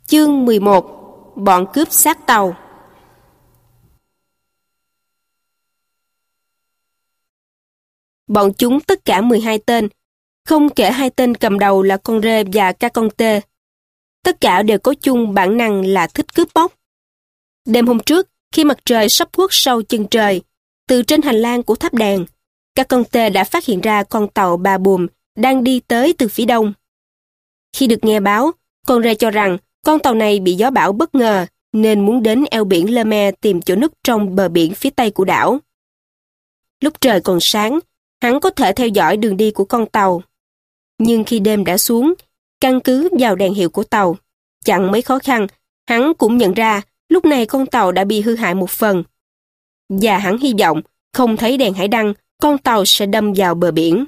Chương 11. Bọn cướp xác tàu. Bọn chúng tất cả 12 tên, không kể 2 tên cầm đầu là con rê và Caconte. Tất cả đều có chung bản năng là thích cướp bóc. Đêm hôm trước, khi mặt trời sắp khuất sau chân trời, từ trên hành lang của tháp đèn, Caconte đã phát hiện ra con tàu Ba Buồm đang đi tới từ phía đông. Khi được nghe báo, con rê cho rằng con tàu này bị gió bão bất ngờ nên muốn đến eo biển Le Maire tìm chỗ núp trong bờ biển phía tây của đảo. Lúc trời còn sáng, hắn có thể theo dõi đường đi của con tàu. Nhưng khi đêm đã xuống, căn cứ vào đèn hiệu của tàu, chẳng mấy khó khăn, hắn cũng nhận ra lúc này con tàu đã bị hư hại một phần. Và hắn hy vọng không thấy đèn hải đăng, con tàu sẽ đâm vào bờ biển.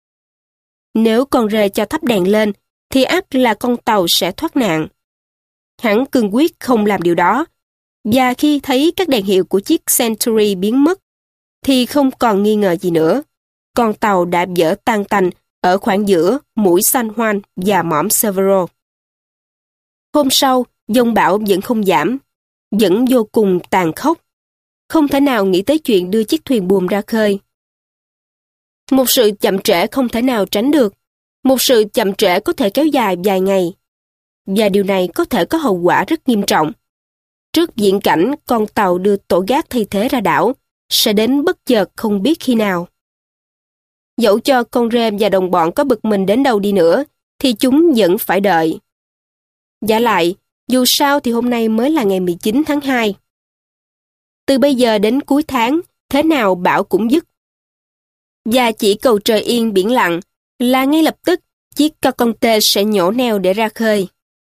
Nếu con rê cho thắp đèn lên, thì ắt là con tàu sẽ thoát nạn. Hắn cương quyết không làm điều đó, và khi thấy các đèn hiệu của chiếc Century biến mất, thì không còn nghi ngờ gì nữa. Con tàu đã vỡ tan tành ở khoảng giữa mũi San Juan và mỏm Severo. Hôm sau, giông bão vẫn không giảm, vẫn vô cùng tàn khốc. Không thể nào nghĩ tới chuyện đưa chiếc thuyền buồm ra khơi. Một sự chậm trễ không thể nào tránh được. Một sự chậm trễ có thể kéo dài vài ngày. Và điều này có thể có hậu quả rất nghiêm trọng. Trước viễn cảnh con tàu đưa tổ gác thay thế ra đảo, sẽ đến bất chợt không biết khi nào. Dẫu cho con rê và đồng bọn có bực mình đến đâu đi nữa, thì chúng vẫn phải đợi. Vả lại, dù sao thì hôm nay mới là ngày 19 tháng 2. Từ bây giờ đến cuối tháng, thế nào bão cũng dứt. Và chỉ cầu trời yên biển lặng, là ngay lập tức chiếc Caconte sẽ nhổ neo để ra khơi.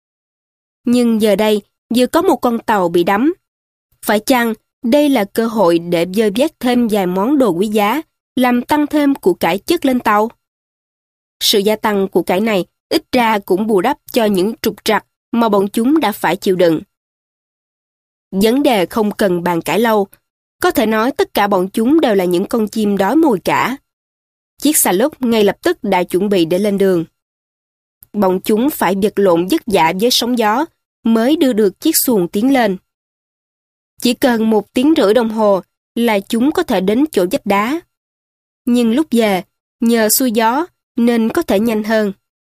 Nhưng giờ đây, vừa có một con tàu bị đắm. Phải chăng đây là cơ hội để vơ vét thêm vài món đồ quý giá, làm tăng thêm của cải chất lên tàu? Sự gia tăng của cải này ít ra cũng bù đắp cho những trục trặc mà bọn chúng đã phải chịu đựng. Vấn đề không cần bàn cãi lâu. Có thể nói tất cả bọn chúng đều là những con chim đói mồi cả. Chiếc xà lúc ngay lập tức đã chuẩn bị để lên đường. Bọn chúng phải vật lộn vất vả với sóng gió mới đưa được chiếc xuồng tiến lên. Chỉ cần 1 tiếng rưỡi đồng hồ là chúng có thể đến chỗ vách đá. Nhưng lúc về, nhờ xuôi gió nên có thể nhanh hơn.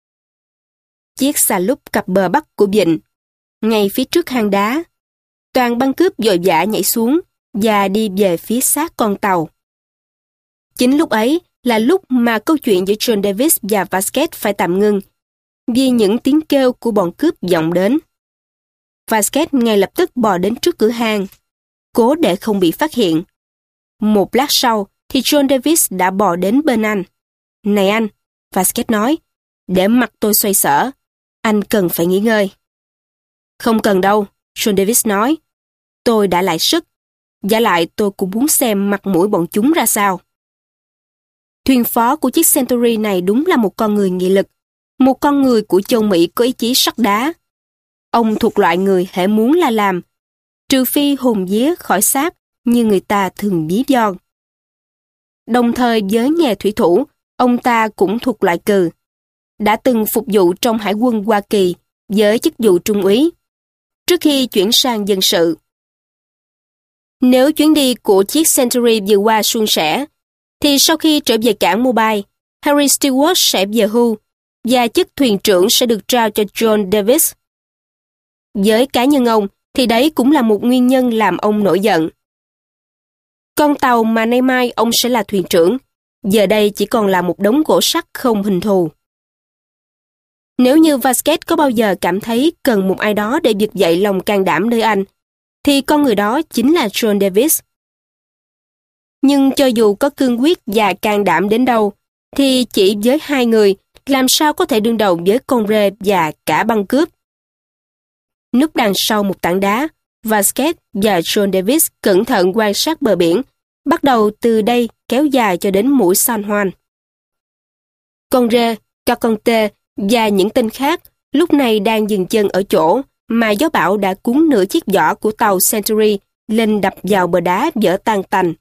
Chiếc xà lúc cập bờ bắc của vịnh, ngay phía trước hang đá. Toàn băng cướp vội vã nhảy xuống và đi về phía xác con tàu. Chính lúc ấy là lúc mà câu chuyện giữa John Davis và Vasquez phải tạm ngưng, vì những tiếng kêu của bọn cướp vọng đến. Vasquez ngay lập tức bò đến trước cửa hang, cố để không bị phát hiện. Một lát sau thì John Davis đã bò đến bên anh. "Này anh," Vasquez nói, "để mặt tôi xoay sở, anh cần phải nghỉ ngơi." "Không cần đâu," John Davis nói, "tôi đã lại sức. Vả lại tôi cũng muốn xem mặt mũi bọn chúng ra sao." Thuyền phó của chiếc Century này đúng là một con người nghị lực, một con người của châu Mỹ có ý chí sắt đá. Ông thuộc loại người hễ muốn là làm, trừ phi hồn vía khỏi xác như người ta thường ví von. Đồng thời với nghề thủy thủ, ông ta cũng thuộc loại cừ. Đã từng phục vụ trong Hải quân Hoa Kỳ với chức vụ trung úy, trước khi chuyển sang dân sự. Nếu chuyến đi của chiếc Century vừa qua suôn sẻ, thì sau khi trở về cảng Mobile, Harry Stewart sẽ về hưu và chức thuyền trưởng sẽ được trao cho John Davis. Với cá nhân ông, thì đấy cũng là một nguyên nhân làm ông nổi giận. Con tàu mà nay mai ông sẽ là thuyền trưởng, giờ đây chỉ còn là một đống gỗ sắt không hình thù. Nếu như Vasquez có bao giờ cảm thấy cần một ai đó để vực dậy lòng can đảm nơi anh, thì con người đó chính là John Davis. Nhưng cho dù có cương quyết và can đảm đến đâu, thì chỉ với 2 người, làm sao có thể đương đầu với con rê và cả băng cướp. Núp đằng sau một tảng đá, Vasquez và John Davis cẩn thận quan sát bờ biển, bắt đầu từ đây kéo dài cho đến mũi San Juan. Con rê, Caconte và những tên khác lúc này đang dừng chân ở chỗ mà gió bão đã cuốn nửa chiếc vỏ của tàu Century lên đập vào bờ đá vỡ tan tành.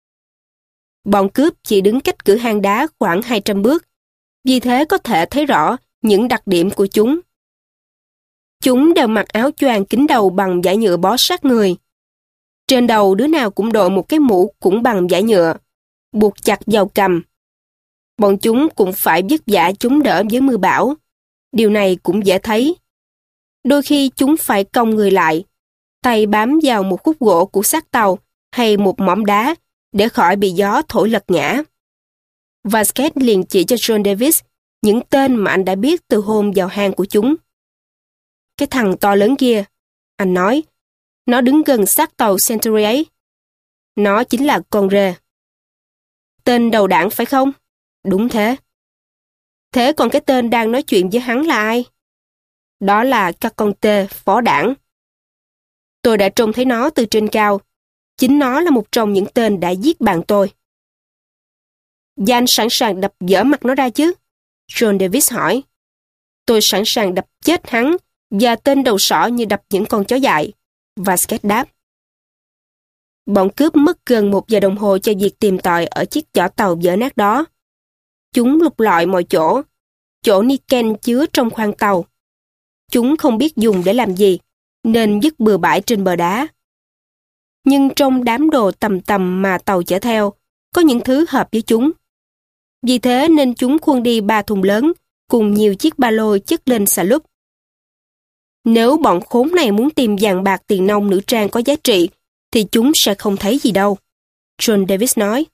Bọn cướp chỉ đứng cách cửa hang đá khoảng 200 bước, vì thế có thể thấy rõ những đặc điểm của chúng. Chúng đều mặc áo choàng kín đầu bằng vải nhựa bó sát người. Trên đầu đứa nào cũng đội một cái mũ cũng bằng vải nhựa, buộc chặt vào cằm. Bọn chúng cũng phải vất vả chống đỡ với mưa bão. Điều này cũng dễ thấy. Đôi khi chúng phải cong người lại, tay bám vào một khúc gỗ của xác tàu hay một mỏm đá để khỏi bị gió thổi lật ngã. Vasquez liền chỉ cho John Davis những tên mà anh đã biết từ hôm vào hang của chúng. Cái thằng to lớn kia, anh nói, nó đứng gần xác tàu Century ấy. Nó chính là con rê. Tên đầu đảng phải không? Đúng thế. Thế còn cái tên đang nói chuyện với hắn là ai? Đó là Caconte, phó đảng. Tôi đã trông thấy nó từ trên cao. Chính nó là một trong những tên đã giết bạn tôi. Và anh sẵn sàng đập vỡ mặt nó ra chứ? John Davis hỏi. Tôi sẵn sàng đập chết hắn và tên đầu sỏ như đập những con chó dại. Vasquez đáp. Bọn cướp mất gần 1 giờ đồng hồ cho việc tìm tòi ở chiếc vỏ tàu vỡ nát đó. Chúng lục lọi mọi chỗ niken chứa trong khoang tàu. Chúng không biết dùng để làm gì, nên vứt bừa bãi trên bờ đá. Nhưng trong đám đồ tầm tầm mà tàu chở theo, có những thứ hợp với chúng. Vì thế nên chúng khuân đi 3 thùng lớn, cùng nhiều chiếc ba lô chất lên xà lúp. Nếu bọn khốn này muốn tìm vàng bạc tiền nong nữ trang có giá trị, thì chúng sẽ không thấy gì đâu. John Davis nói.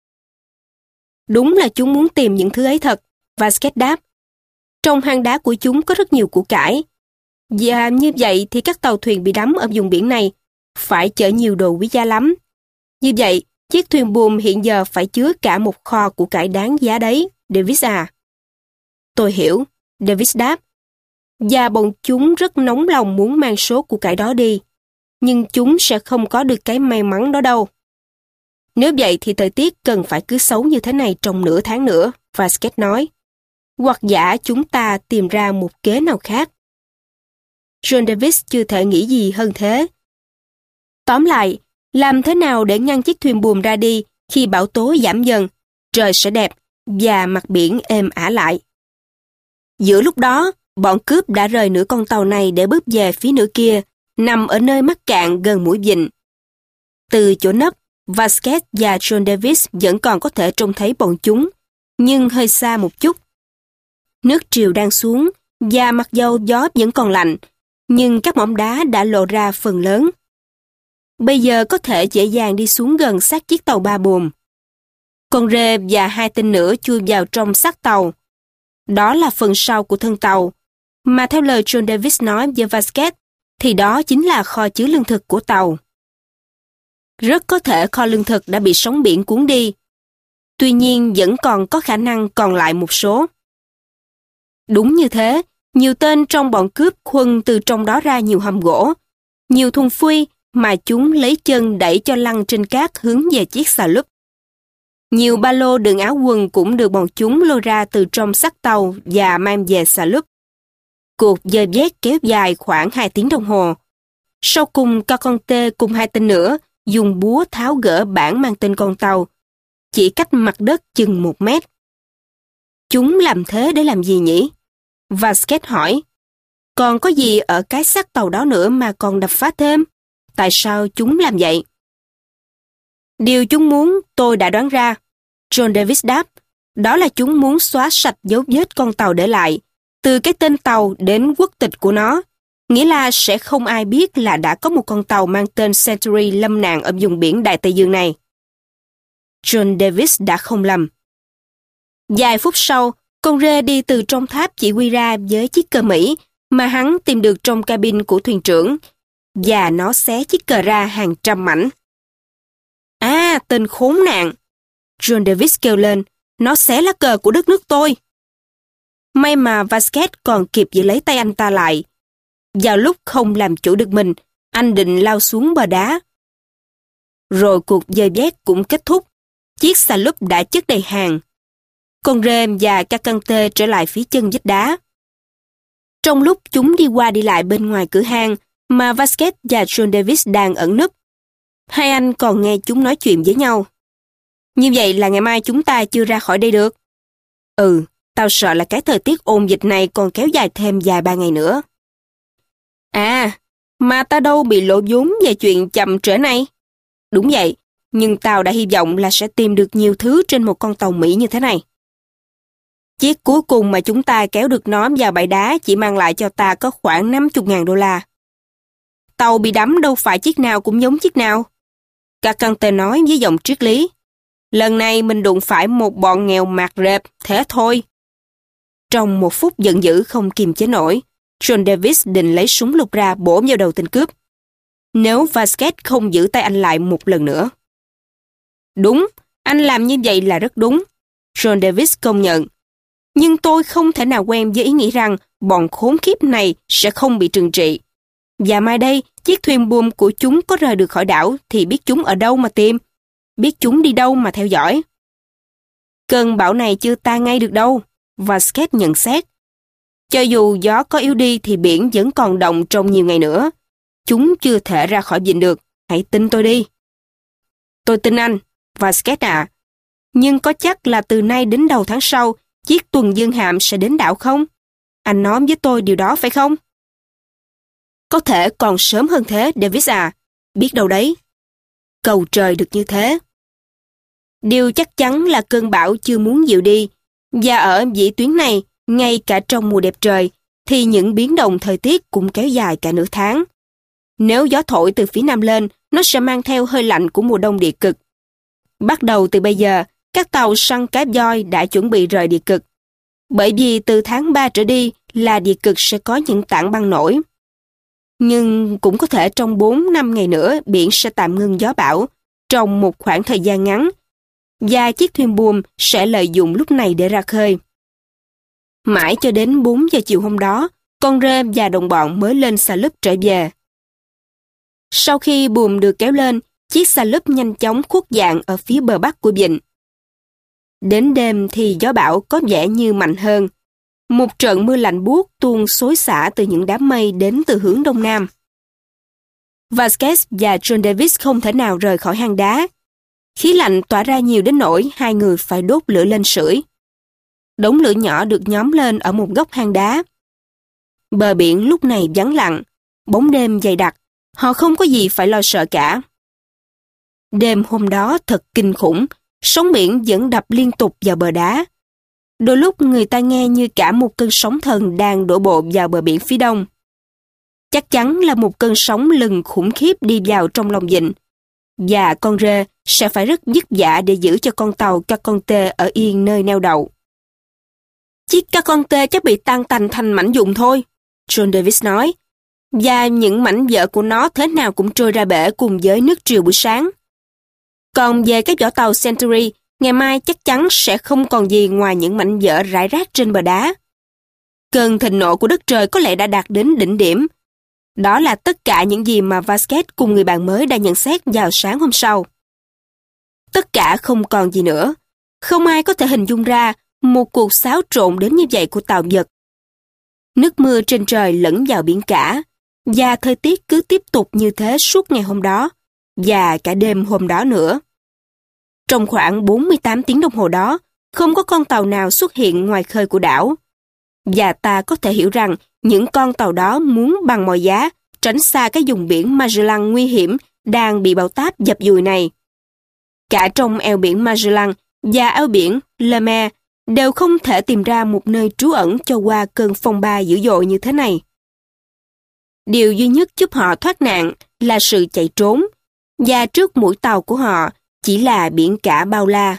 Đúng là chúng muốn tìm những thứ ấy thật, Vasquez đáp. Trong hang đá của chúng có rất nhiều của cải. Và như vậy thì các tàu thuyền bị đắm ở vùng biển này phải chở nhiều đồ quý giá lắm. Như vậy, chiếc thuyền buồm hiện giờ phải chứa cả một kho của cải đáng giá đấy, Davis à. Tôi hiểu, Davis đáp. Và bọn chúng rất nóng lòng muốn mang số của cải đó đi. Nhưng chúng sẽ không có được cái may mắn đó đâu. Nếu vậy thì thời tiết cần phải cứ xấu như thế này trong nửa tháng nữa, Vasquez nói. Hoặc giả chúng ta tìm ra một kế nào khác. John Davis chưa thể nghĩ gì hơn thế. Tóm lại, làm thế nào để ngăn chiếc thuyền buồm ra đi khi bão tố giảm dần, trời sẽ đẹp và mặt biển êm ả lại. Giữa lúc đó, bọn cướp đã rời nửa con tàu này để bước về phía nửa kia, nằm ở nơi mắc cạn gần mũi vịnh. Từ chỗ nấp, Vasquez và John Davis vẫn còn có thể trông thấy bọn chúng, nhưng hơi xa một chút. Nước triều đang xuống, và mặc dầu gió vẫn còn lạnh, nhưng các mỏm đá đã lộ ra phần lớn. Bây giờ có thể dễ dàng đi xuống gần sát chiếc tàu ba buồm. Con rê và 2 tên nữa chui vào trong xác tàu. Đó là phần sau của thân tàu, mà theo lời John Davis nói với Vasquez, thì đó chính là kho chứa lương thực của tàu. Rất có thể kho lương thực đã bị sóng biển cuốn đi. Tuy nhiên vẫn còn có khả năng còn lại một số. Đúng như thế, nhiều tên trong bọn cướp khuân từ trong đó ra nhiều hầm gỗ, nhiều thùng phuy mà chúng lấy chân đẩy cho lăn trên cát hướng về chiếc xà lúp. Nhiều ba lô đựng áo quần cũng được bọn chúng lôi ra từ trong xác tàu và mang về xà lúp. Cuộc dời vét kéo dài khoảng 2 tiếng đồng hồ. Sau cùng, Caconte cùng 2 tên nữa dùng búa tháo gỡ bảng mang tên con tàu, chỉ cách mặt đất chừng 1 mét. Chúng làm thế để làm gì nhỉ? Vasquez hỏi. Còn có gì ở cái xác tàu đó nữa mà còn đập phá thêm? Tại sao chúng làm vậy? Điều chúng muốn tôi đã đoán ra. John Davis đáp. Đó là chúng muốn xóa sạch dấu vết con tàu để lại, từ cái tên tàu đến quốc tịch của nó. Nghĩa là sẽ không ai biết là đã có một con tàu mang tên Century lâm nạn ở vùng biển Đại Tây Dương này. John Davis đã không lầm. Vài phút sau, con rê đi từ trong tháp chỉ huy ra với chiếc cờ Mỹ mà hắn tìm được trong cabin của thuyền trưởng, và nó xé chiếc cờ ra hàng trăm mảnh. À, tên khốn nạn! John Davis kêu lên, nó xé lá cờ của đất nước tôi. May mà Vasquez còn kịp giữ lấy tay anh ta lại. Vào lúc không làm chủ được mình, anh định lao xuống bờ đá. Rồi cuộc dời vét cũng kết thúc. Chiếc xà lúp đã chất đầy hàng. Con rê và Caconte trở lại phía chân vách đá. Trong lúc chúng đi qua đi lại bên ngoài cửa hang mà Vasquez và John Davis đang ẩn núp, hai anh còn nghe chúng nói chuyện với nhau. Như vậy là ngày mai chúng ta chưa ra khỏi đây được. Ừ, tao sợ là cái thời tiết ôn dịch này còn kéo dài thêm vài 3 ngày nữa. À, mà ta đâu bị lỗ vốn về chuyện chậm trễ này. Đúng vậy, nhưng tao đã hy vọng là sẽ tìm được nhiều thứ trên một con tàu Mỹ như thế này. Chiếc cuối cùng mà chúng ta kéo được nó vào bãi đá chỉ mang lại cho ta có khoảng 50.000 đô la. Tàu bị đắm đâu phải chiếc nào cũng giống chiếc nào. Các căn tê nói với giọng triết lý. Lần này mình đụng phải một bọn nghèo mạt rệp, thế thôi. Trong một phút giận dữ không kiềm chế nổi, John Davis định lấy súng lục ra bổ vào đầu tên cướp. Nếu Vasquez không giữ tay anh lại một lần nữa. Đúng, anh làm như vậy là rất đúng. John Davis công nhận. Nhưng tôi không thể nào quen với ý nghĩ rằng bọn khốn kiếp này sẽ không bị trừng trị. Và mai đây, chiếc thuyền buồm của chúng có rời được khỏi đảo thì biết chúng ở đâu mà tìm, biết chúng đi đâu mà theo dõi. Cơn bão này chưa tan ngay được đâu, Vasquez nhận xét. Cho dù gió có yếu đi thì biển vẫn còn động trong nhiều ngày nữa. Chúng chưa thể ra khỏi vịnh được, hãy tin tôi đi. Tôi tin anh, Vasquez à. Nhưng có chắc là từ nay đến đầu tháng sau, chiếc tuần dương hạm sẽ đến đảo không? Anh nói với tôi điều đó phải không? Có thể còn sớm hơn thế, Davis à. Biết đâu đấy. Cầu trời được như thế. Điều chắc chắn là cơn bão chưa muốn dịu đi. Và ở vĩ tuyến này, ngay cả trong mùa đẹp trời, thì những biến động thời tiết cũng kéo dài cả nửa tháng. Nếu gió thổi từ phía nam lên, nó sẽ mang theo hơi lạnh của mùa đông địa cực. Bắt đầu từ bây giờ, các tàu săn cá voi đã chuẩn bị rời địa cực. Bởi vì từ tháng 3 trở đi là địa cực sẽ có những tảng băng nổi. Nhưng cũng có thể trong 4-5 ngày nữa biển sẽ tạm ngưng gió bão trong một khoảng thời gian ngắn và chiếc thuyền buồm sẽ lợi dụng lúc này để ra khơi. Mãi cho đến 4 giờ chiều hôm đó, con rê và đồng bọn mới lên xà lúp trở về. Sau khi buồm được kéo lên, chiếc xà lúp nhanh chóng khuất dạng ở phía bờ bắc của vịnh. Đến đêm thì gió bão có vẻ như mạnh hơn. Một trận mưa lạnh buốt tuôn xối xả từ những đám mây đến từ hướng đông nam. Vasquez và John Davis không thể nào rời khỏi hang đá. Khí lạnh tỏa ra nhiều đến nỗi hai người phải đốt lửa lên sưởi. Đống lửa nhỏ được nhóm lên ở một góc hang đá. Bờ biển lúc này vắng lặng, bóng đêm dày đặc, họ không có gì phải lo sợ cả. Đêm hôm đó thật kinh khủng, sóng biển vẫn đập liên tục vào bờ đá. Đôi lúc người ta nghe như cả một cơn sóng thần đang đổ bộ vào bờ biển phía đông. Chắc chắn là một cơn sóng lừng khủng khiếp đi vào trong lòng vịnh. Và con rê sẽ phải rất vất vả để giữ cho con tàu các con tê ở yên nơi neo đậu. Chiếc các con tê chắc bị tan tành thành mảnh vụn thôi, John Davis nói. Và những mảnh vỡ của nó thế nào cũng trôi ra bể cùng với nước triều buổi sáng. Còn về cái vỏ tàu Century, ngày mai chắc chắn sẽ không còn gì ngoài những mảnh vỡ rải rác trên bờ đá. Cơn thịnh nộ của đất trời có lẽ đã đạt đến đỉnh điểm. Đó là tất cả những gì mà Vasquez cùng người bạn mới đã nhận xét vào sáng hôm sau. Tất cả không còn gì nữa. Không ai có thể hình dung ra một cuộc xáo trộn đến như vậy của tạo vật. Nước mưa trên trời lẫn vào biển cả, và thời tiết cứ tiếp tục như thế suốt ngày hôm đó, và cả đêm hôm đó nữa. Trong khoảng 48 tiếng đồng hồ đó, không có con tàu nào xuất hiện ngoài khơi của đảo. Và ta có thể hiểu rằng những con tàu đó muốn bằng mọi giá tránh xa cái vùng biển Magellan nguy hiểm đang bị bão táp dập dùi này. Cả trong eo biển Magellan và eo biển Le Maire đều không thể tìm ra một nơi trú ẩn cho qua cơn phong ba dữ dội như thế này. Điều duy nhất giúp họ thoát nạn là sự chạy trốn, và trước mũi tàu của họ chỉ là biển cả bao la.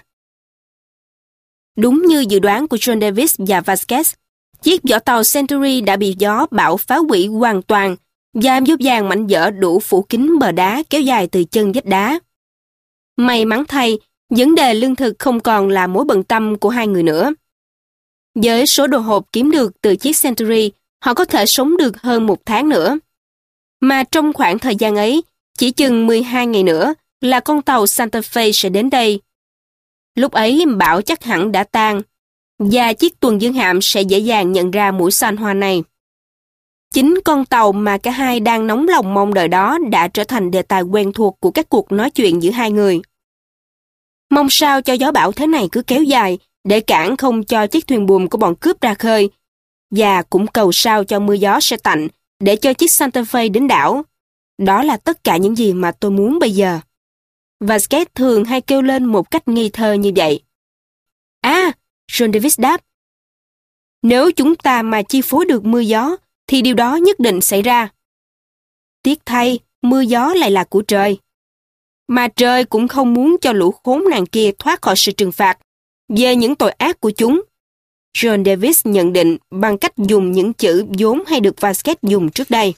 Đúng như dự đoán của John Davis và Vasquez, chiếc vỏ tàu Century đã bị gió bão phá hủy hoàn toàn và vô vàn mảnh vỡ đủ phủ kín bờ đá kéo dài từ chân vách đá. May mắn thay, vấn đề lương thực không còn là mối bận tâm của hai người nữa. Với số đồ hộp kiếm được từ chiếc Century, họ có thể sống được hơn 1 tháng nữa. Mà trong khoảng thời gian ấy, chỉ chừng 12 ngày nữa là con tàu Santa Fe sẽ đến đây. Lúc ấy bão chắc hẳn đã tan, và chiếc tuần dương hạm sẽ dễ dàng nhận ra mũi San Juan này. Chính con tàu mà cả hai đang nóng lòng mong đợi đó đã trở thành đề tài quen thuộc của các cuộc nói chuyện giữa hai người. Mong sao cho gió bão thế này cứ kéo dài để cản không cho chiếc thuyền buồm của bọn cướp ra khơi, và cũng cầu sao cho mưa gió sẽ tạnh để cho chiếc Santa Fe đến đảo. Đó là tất cả những gì mà tôi muốn bây giờ. Vasquez thường hay kêu lên một cách ngây thơ như vậy. À, John Davis đáp. Nếu chúng ta mà chi phối được mưa gió, thì điều đó nhất định xảy ra. Tiếc thay, mưa gió lại là của trời. Mà trời cũng không muốn cho lũ khốn nạn kia thoát khỏi sự trừng phạt về những tội ác của chúng. John Davis nhận định bằng cách dùng những chữ vốn hay được Vasquez dùng trước đây.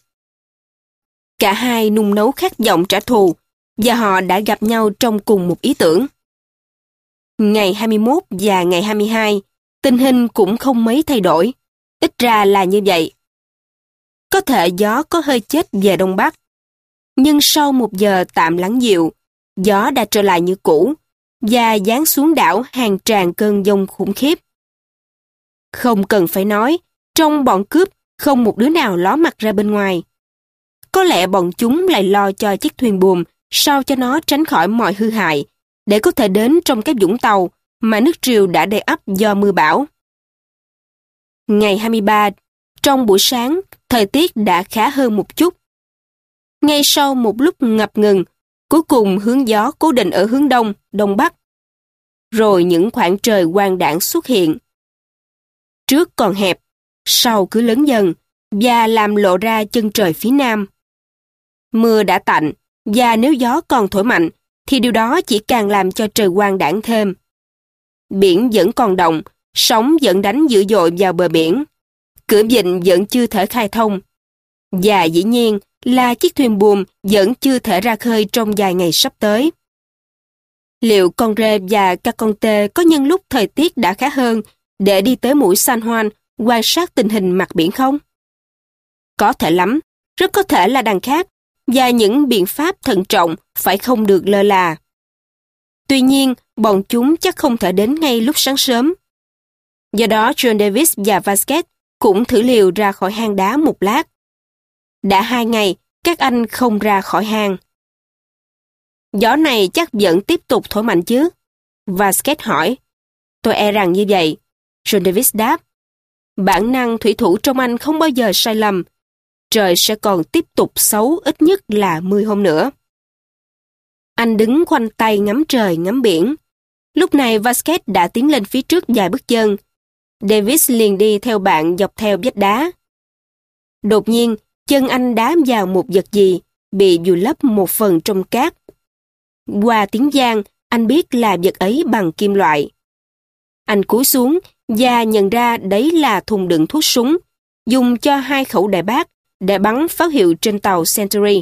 Cả hai nung nấu khát vọng trả thù, và họ đã gặp nhau trong cùng một ý tưởng. Ngày 21 và ngày 22, tình hình cũng không mấy thay đổi. Ít ra là như vậy. Có thể gió có hơi chết về Đông Bắc. Nhưng sau 1 giờ tạm lắng dịu, gió đã trở lại như cũ, và giáng xuống đảo hàng tràn cơn giông khủng khiếp. Không cần phải nói, trong bọn cướp, không một đứa nào ló mặt ra bên ngoài. Có lẽ bọn chúng lại lo cho chiếc thuyền buồm sao cho nó tránh khỏi mọi hư hại, để có thể đến trong cái vũng tàu mà nước triều đã đầy ắp do mưa bão. Ngày 23, trong buổi sáng, thời tiết đã khá hơn một chút. Ngay sau một lúc ngập ngừng, cuối cùng hướng gió cố định ở hướng đông, đông bắc. Rồi những khoảng trời quang đãng xuất hiện. Trước còn hẹp, sau cứ lớn dần, và làm lộ ra chân trời phía nam. Mưa đã tạnh, và nếu gió còn thổi mạnh, thì điều đó chỉ càng làm cho trời quang đãng thêm. Biển vẫn còn động, sóng vẫn đánh dữ dội vào bờ biển. Cửa vịnh vẫn chưa thể khai thông. Và dĩ nhiên là chiếc thuyền buồm vẫn chưa thể ra khơi trong vài ngày sắp tới. Liệu Conrad và Caconte có nhân lúc thời tiết đã khá hơn để đi tới mũi San Juan quan sát tình hình mặt biển không? Có thể lắm, rất có thể là đằng khác, và những biện pháp thận trọng phải không được lơ là. Tuy nhiên, bọn chúng chắc không thể đến ngay lúc sáng sớm. Do đó, John Davis và Vasquez cũng thử liều ra khỏi hang đá một lát. Đã 2 ngày, các anh không ra khỏi hang. Gió này chắc vẫn tiếp tục thổi mạnh chứ? Vasquez hỏi. Tôi e rằng như vậy. John Davis đáp. Bản năng thủy thủ trong anh không bao giờ sai lầm. Trời sẽ còn tiếp tục xấu ít nhất là 10 hôm nữa. Anh đứng khoanh tay ngắm trời ngắm biển. Lúc này Vasquez đã tiến lên phía trước vài bước chân. Davis liền đi theo bạn dọc theo vách đá. Đột nhiên, chân anh đá vào một vật gì, bị vùi lấp một phần trong cát. Qua tiếng vang, anh biết là vật ấy bằng kim loại. Anh cúi xuống và nhận ra đấy là thùng đựng thuốc súng, dùng cho 2 khẩu đại bác để bắn pháo hiệu trên tàu Century.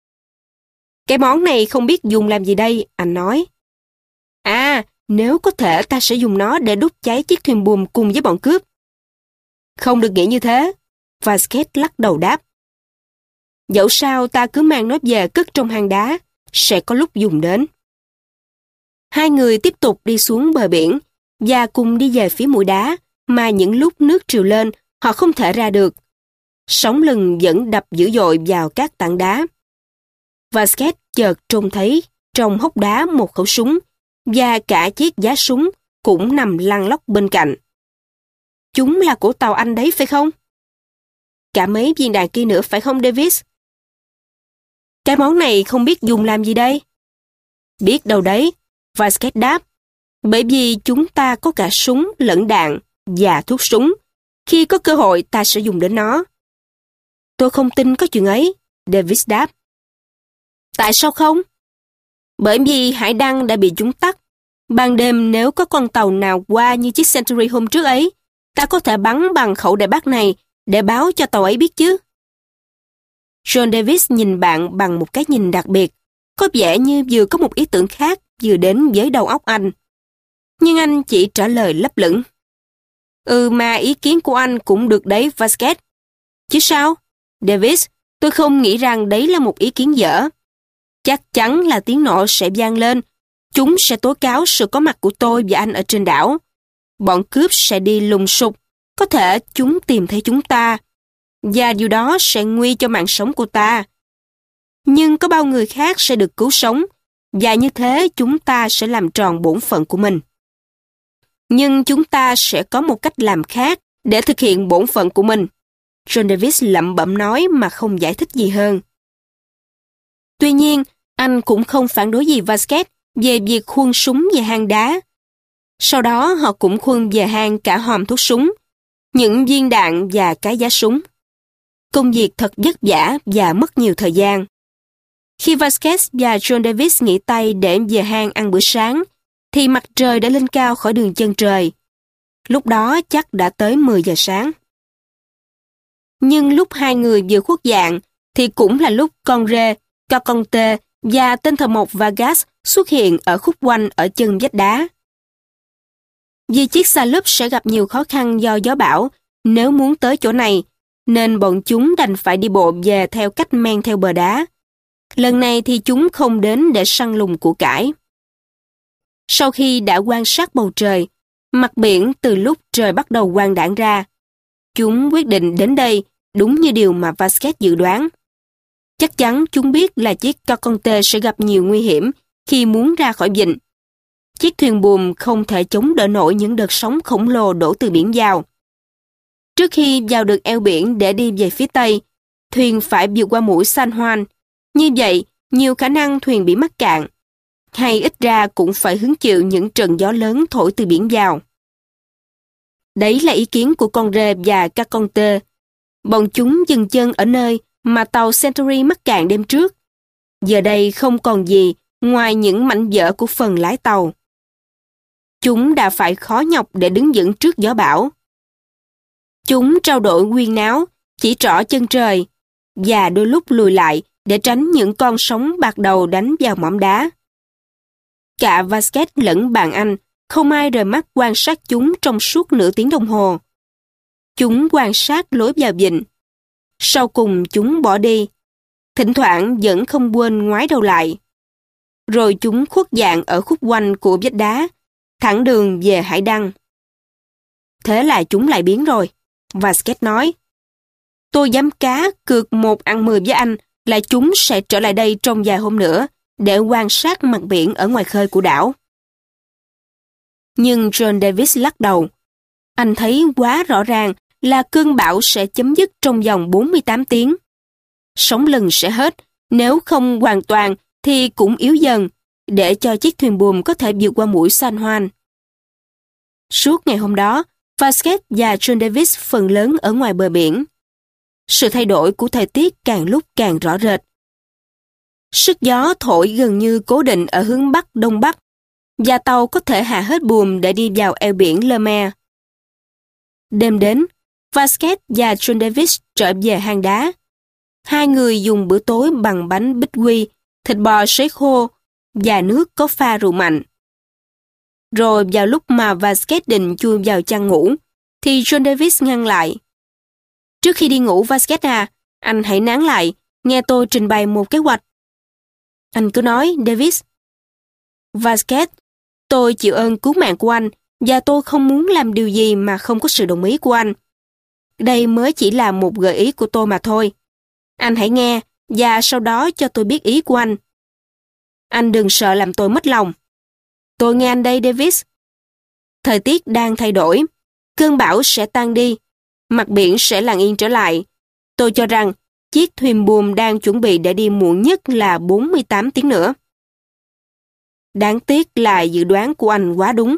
Cái món này không biết dùng làm gì đây, anh nói. À, nếu có thể ta sẽ dùng nó để đốt cháy chiếc thuyền buồm cùng với bọn cướp. Không được nghĩ như thế, Vasquez lắc đầu đáp. Dẫu sao ta cứ mang nó về cất trong hang đá, sẽ có lúc dùng đến. Hai người tiếp tục đi xuống bờ biển và cùng đi về phía mũi đá mà những lúc nước triều lên họ không thể ra được. Sóng lừng vẫn đập dữ dội vào các tảng đá. Vasquez chợt trông thấy trong hốc đá một khẩu súng và cả chiếc giá súng cũng nằm lăn lóc bên cạnh. Chúng là của tàu anh đấy phải không? Cả mấy viên đạn kia nữa phải không Davis? Cái món này không biết dùng làm gì đây? Biết đâu đấy, Vasquez đáp. Bởi vì chúng ta có cả súng lẫn đạn và thuốc súng. Khi có cơ hội ta sẽ dùng đến nó. Tôi không tin có chuyện ấy, Davis đáp. Tại sao không? Bởi vì hải đăng đã bị chúng tắt. Ban đêm nếu có con tàu nào qua như chiếc Century hôm trước ấy, ta có thể bắn bằng khẩu đại bác này để báo cho tàu ấy biết chứ. John Davis nhìn bạn bằng một cái nhìn đặc biệt, có vẻ như vừa có một ý tưởng khác vừa đến với đầu óc anh. Nhưng anh chỉ trả lời lấp lửng. Mà ý kiến của anh cũng được đấy, Vasquez. Chứ sao? Davis, tôi không nghĩ rằng đấy là một ý kiến dở. Chắc chắn là tiếng nổ sẽ vang lên. Chúng sẽ tố cáo sự có mặt của tôi và anh ở trên đảo. Bọn cướp sẽ đi lùng sục. Có thể chúng tìm thấy chúng ta. Và điều đó sẽ nguy cho mạng sống của ta. Nhưng có bao người khác sẽ được cứu sống. Và như thế chúng ta sẽ làm tròn bổn phận của mình. Nhưng chúng ta sẽ có một cách làm khác để thực hiện bổn phận của mình. John Davis lẩm bẩm nói mà không giải thích gì hơn. Tuy nhiên, anh cũng không phản đối gì Vasquez về việc khuân súng về hang đá. Sau đó họ cũng khuân về hang cả hòm thuốc súng, những viên đạn và cái giá súng. Công việc thật vất vả và mất nhiều thời gian. Khi Vasquez và John Davis nghỉ tay để về hang ăn bữa sáng, thì mặt trời đã lên cao khỏi đường chân trời. Lúc đó chắc đã tới 10 giờ sáng. Nhưng lúc hai người vừa khuất dạng, thì cũng là lúc con rê, Caconte và tên thợ mộc Vargas xuất hiện ở khúc quanh ở chân vách đá. Vì chiếc xa lúp sẽ gặp nhiều khó khăn do gió bão nếu muốn tới chỗ này, nên bọn chúng đành phải đi bộ về theo cách men theo bờ đá. Lần này thì chúng không đến để săn lùng của cải. Sau khi đã quan sát bầu trời, mặt biển từ lúc trời bắt đầu quang đãng ra, chúng quyết định đến đây đúng như điều mà Vasquez dự đoán. Chắc chắn chúng biết là chiếc Caconte sẽ gặp nhiều nguy hiểm khi muốn ra khỏi vịnh. Chiếc thuyền buồm không thể chống đỡ nổi những đợt sóng khổng lồ đổ từ biển vào. Trước khi vào được eo biển để đi về phía Tây, thuyền phải vượt qua mũi San Juan. Như vậy, nhiều khả năng thuyền bị mắc cạn, hay ít ra cũng phải hứng chịu những trận gió lớn thổi từ biển vào. Đấy là ý kiến của con rê và Caconte. Bọn chúng dừng chân ở nơi mà tàu Century mắc cạn đêm trước. Giờ đây không còn gì ngoài những mảnh vỡ của phần lái tàu. Chúng đã phải khó nhọc để đứng vững trước gió bão. Chúng trao đổi huyên náo, chỉ trỏ chân trời, và đôi lúc lùi lại để tránh những con sóng bạc đầu đánh vào mỏm đá. Cả Vasquez lẫn bạn anh, không ai rời mắt quan sát chúng trong suốt nửa tiếng đồng hồ. Chúng quan sát lối vào vịnh. Sau cùng chúng bỏ đi, thỉnh thoảng vẫn không quên ngoái đầu lại. Rồi chúng khuất dạng ở khúc quanh của vách đá, thẳng đường về hải đăng. Thế là chúng lại biến rồi, Vasquez nói. Tôi dám cá cược 1-10 với anh là chúng sẽ trở lại đây trong vài hôm nữa để quan sát mặt biển ở ngoài khơi của đảo. Nhưng John Davis lắc đầu. Anh thấy quá rõ ràng là cơn bão sẽ chấm dứt trong vòng 48 tiếng. Sóng lừng sẽ hết, nếu không hoàn toàn thì cũng yếu dần, để cho chiếc thuyền buồm có thể vượt qua mũi San Juan. Suốt ngày hôm đó, Vasquez và John Davis phần lớn ở ngoài bờ biển. Sự thay đổi của thời tiết càng lúc càng rõ rệt. Sức gió thổi gần như cố định ở hướng Bắc-Đông Bắc, và tàu có thể hạ hết buồm để đi vào eo biển Le Maire. Đêm đến, Vasquez và John Davis trở về hang đá. Hai người dùng bữa tối bằng bánh bích quy, thịt bò sấy khô và nước có pha rượu mạnh. Rồi vào lúc mà Vasquez định chui vào chăn ngủ, thì John Davis ngăn lại. Trước khi đi ngủ Vasquez à, anh hãy nán lại, nghe tôi trình bày một kế hoạch. Anh cứ nói, Davis. Vasquez, tôi chịu ơn cứu mạng của anh, và tôi không muốn làm điều gì mà không có sự đồng ý của anh. Đây mới chỉ là một gợi ý của tôi mà thôi. Anh hãy nghe, và sau đó cho tôi biết ý của anh. Anh đừng sợ làm tôi mất lòng. Tôi nghe anh đây, Davis. Thời tiết đang thay đổi. Cơn bão sẽ tan đi. Mặt biển sẽ lặng yên trở lại. Tôi cho rằng chiếc thuyền buồm đang chuẩn bị để đi muộn nhất là 48 tiếng nữa. Đáng tiếc là dự đoán của anh quá đúng.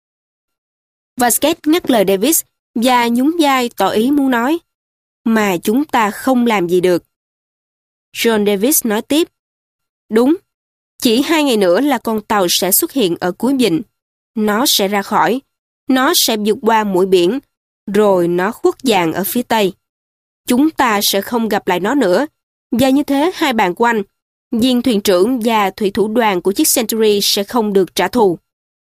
Vasquez ngắt lời Davis và nhún vai tỏ ý muốn nói. Mà chúng ta không làm gì được. John Davis nói tiếp. Đúng. Chỉ 2 ngày nữa là con tàu sẽ xuất hiện ở cuối vịnh. Nó sẽ ra khỏi. Nó sẽ vượt qua mũi biển. Rồi nó khuất dạng ở phía tây. Chúng ta sẽ không gặp lại nó nữa. Và như thế hai bạn của anh, viên thuyền trưởng và thủy thủ đoàn của chiếc Century sẽ không được trả thù.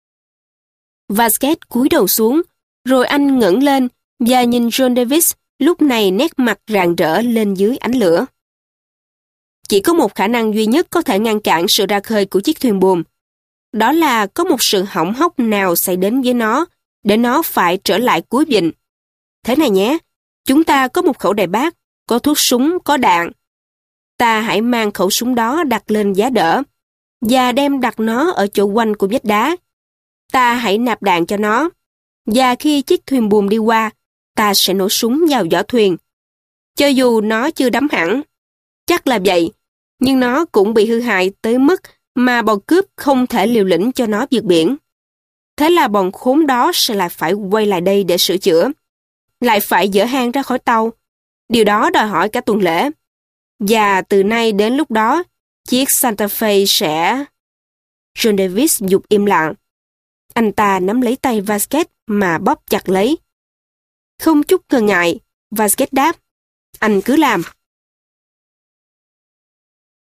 Vasquez cúi đầu xuống, rồi anh ngẩng lên và nhìn John Davis, lúc này nét mặt rạng rỡ lên dưới ánh lửa. Chỉ có một khả năng duy nhất có thể ngăn cản sự ra khơi của chiếc thuyền buồm. Đó là có một sự hỏng hóc nào xảy đến với nó, để nó phải trở lại cuối vịnh. Thế này nhé, chúng ta có một khẩu đại bác, có thuốc súng, có đạn. Ta hãy mang khẩu súng đó đặt lên giá đỡ, và đem đặt nó ở chỗ quanh của vách đá. Ta hãy nạp đạn cho nó, và khi chiếc thuyền buồm đi qua, ta sẽ nổ súng vào vỏ thuyền. Cho dù nó chưa đắm hẳn, chắc là vậy, nhưng nó cũng bị hư hại tới mức mà bọn cướp không thể liều lĩnh cho nó vượt biển. Thế là bọn khốn đó sẽ lại phải quay lại đây để sửa chữa, lại phải dỡ hang ra khỏi tàu. Điều đó đòi hỏi cả tuần lễ. Và từ nay đến lúc đó, chiếc Santa Fe sẽ... John Davis dục im lặng. Anh ta nắm lấy tay Vasquez mà bóp chặt lấy. Không chút ngần ngại, Vasquez đáp, anh cứ làm.